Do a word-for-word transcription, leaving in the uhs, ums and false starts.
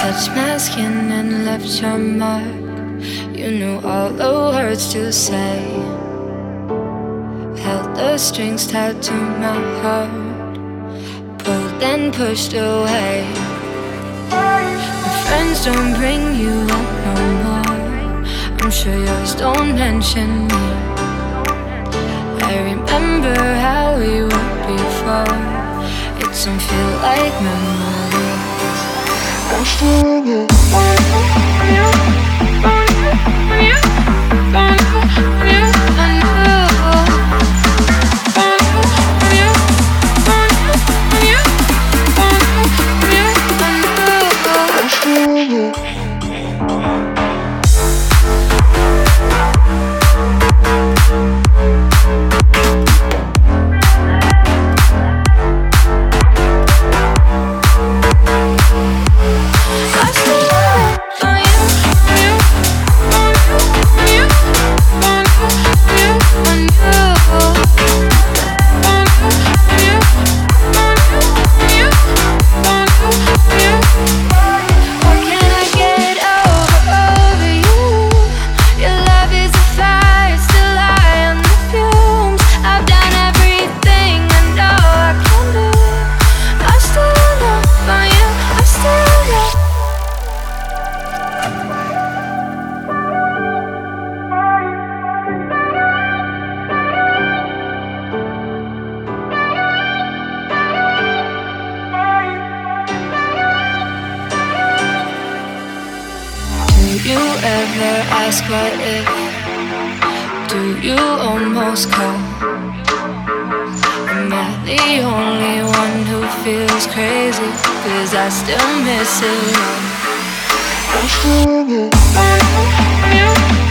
touched my skin and left your mark. You knew all the words to say. Held the strings tied to my heart, pulled and pushed away. My friends don't bring you up no more. I'm sure yours don't mention me. I remember how we were before. It don't feel like memories. I'm still in it. You, you, you, you, I know. I'm still in it. Do you ever ask what if? Do you almost call? Am I the only one who feels crazy? Cause I still miss it all. I'm still in it.